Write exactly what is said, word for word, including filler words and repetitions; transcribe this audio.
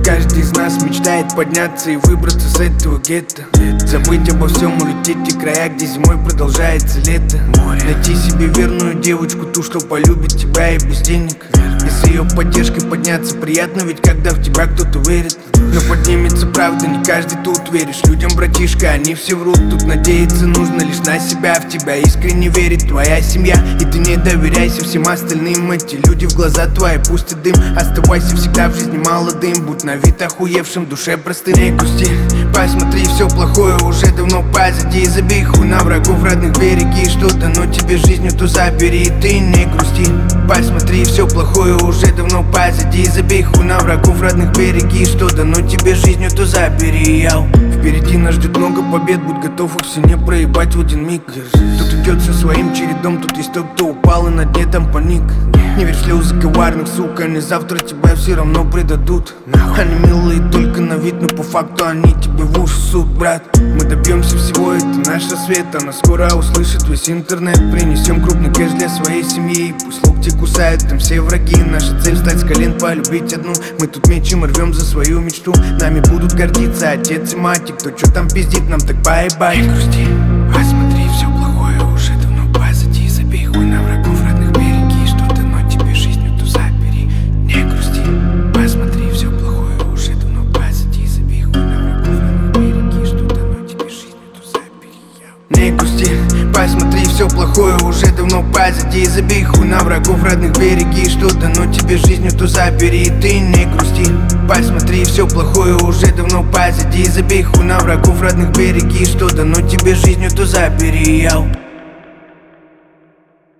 Каждый из нас мечтает подняться и выбраться с этого гетто. Забыть обо всем, улететь в те края, где зимой продолжается лето. Найти себе верную девочку, ту, что полюбит тебя и без денег. И с ее поддержкой подняться приятно, ведь когда в тебя кто-то верит. Но поднимется правда, не каждый тут веришь. Людям, братишка, они все врут. Тут надеяться нужно лишь на себя. В тебя искренне верит твоя семья. И ты не доверяйся всем остальным. Эти люди в глаза твои пустят дым. Оставайся всегда в жизни молодым. Будь на вид охуевшим, душе простым. Не грусти, посмотри, все плохое уже давно позади. Забей хуй на врагов родных, береги. Что дано тебе жизнью, то забери. Ты не грусти, посмотри, все плохое уже давно позади. Забей хуй на врагов родных, береги. Что дано тебе жизнью, то забери. Яу. Впереди нас ждет много побед, будь готов их все не проебать в один миг. Тут идет все своим чередом, тут есть тот, кто упал и на дне там паник. Не верь в слезы коварных, сука, они завтра тебя все равно предадут. Они милые только на вид, но по факту они тебе в уши суд, брат. Мы добьемся всего, это наш рассвет, она скоро услышит весь интернет. Принесем крупный кэш для своей семьи, пусть локти кусают там все враги. Наша цель встать с колен, полюбить одну. Мы тут мечем и рвем за свою мечту. Нами будут гордиться отец и мать, и кто чё там пиздит, нам так поебать. Не грусти, посмотри, все плохое уже давно позади. Забей хуй на врагов родных, береги. Что дано тебе жизнью, то забери. Не грусти, посмотри, все плохое уже давно позади. Забей хуй на врагов родных, береги. Что дано тебе жизнью, то забери. Не грусти, посмотри, все плохое уже давно позади. Забей хуй на врагов родных, береги. Что дано тебе жизнью, то забери. Ты не грусти, посмотри, все плохое уже давно позади. Забей хуй на врагов родных, береги. Что дано тебе жизнью, то забери. Яу.